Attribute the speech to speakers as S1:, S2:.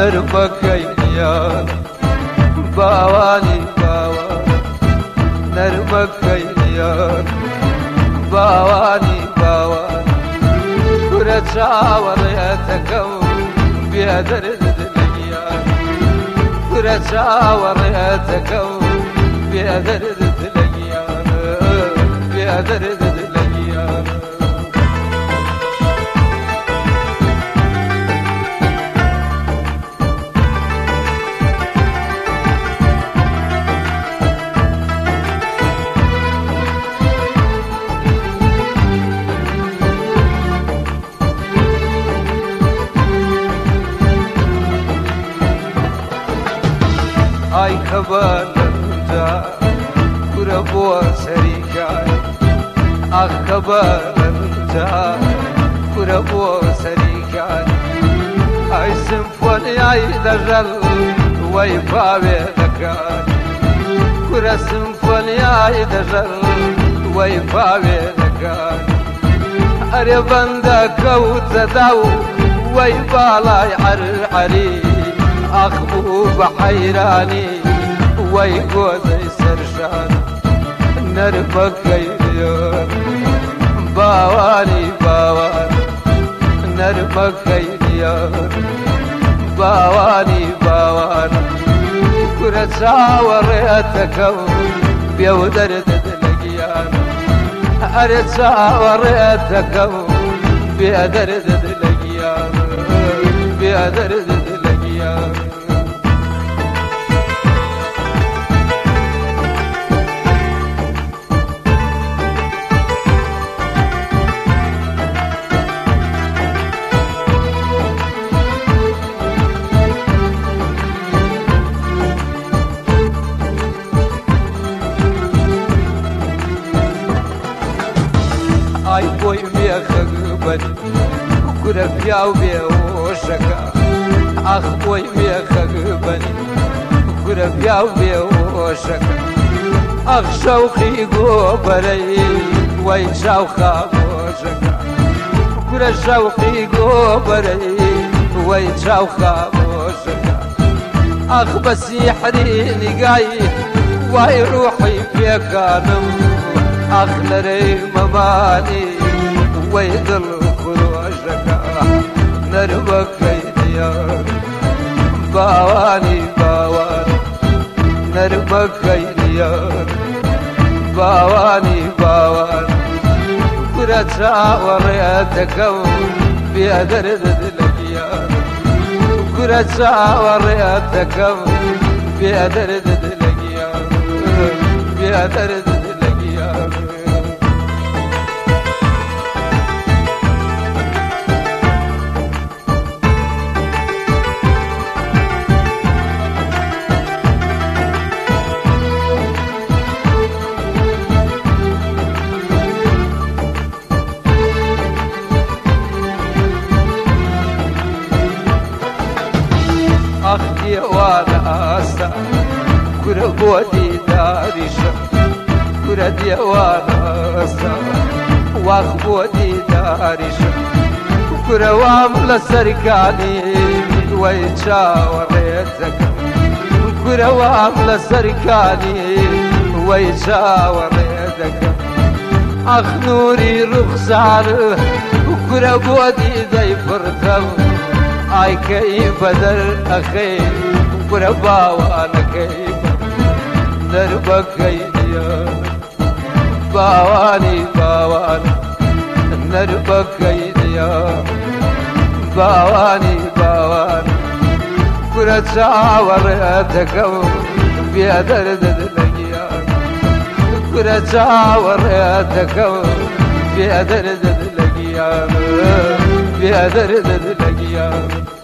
S1: نرمكينيان باواني باوان نرمكينيان باواني باوان كرة وريتكو بيدرد لقيان كرة وريتكو بيدرد لقيان بيدرد لقيان ay kabarlarında kurabua serikay ah kabarlarında kurabua serikay ay sinfoni ay dajal way pawe dakay kura sinfoni ay dajal way pawe dakay are banda kawta daw way balay ari أخبو بحيراني ويقوذي سرشان نرمكينيان باواني باوان نرمكينيان باواني باوان كرة وريتكو بيودرد لقيان أرسا وريتكو بيدرد لقيان بيدرد لقيان ay boy miya khagban kura piyaw biya oshaka ah boy miya khagban kura piyaw biya oshaka ah shawqi gobaray way shawqa oshaka kura shawqi gobaray way shawqa oshaka ah basi hadini gay way ruhi fiyakanam أخلري مماني ويدل خروجك نرمكينيان باواني باوان نرمكينيان باواني باوان كرة وريتكو بيدرد لقيان كرة وريتكو بيدرد لقيان بيدرد أختي وانا أسا كرة بودي دارشة كرة دي وانا أسا واخبودي دارشة كرة وامل سركاني ويتشاور ريتك كرة وامل سركاني ويتشاور ريتك أخ نوري رخصار كرة بودي دي فرتم ay kayf dar akhay kuraba wana kayf narbakayniyan bawani bawan narbakayniyan bawani bawan kurata waratakum biyadard lagiyan kurata waratakum biyadard lagiyan biyadard lagiyan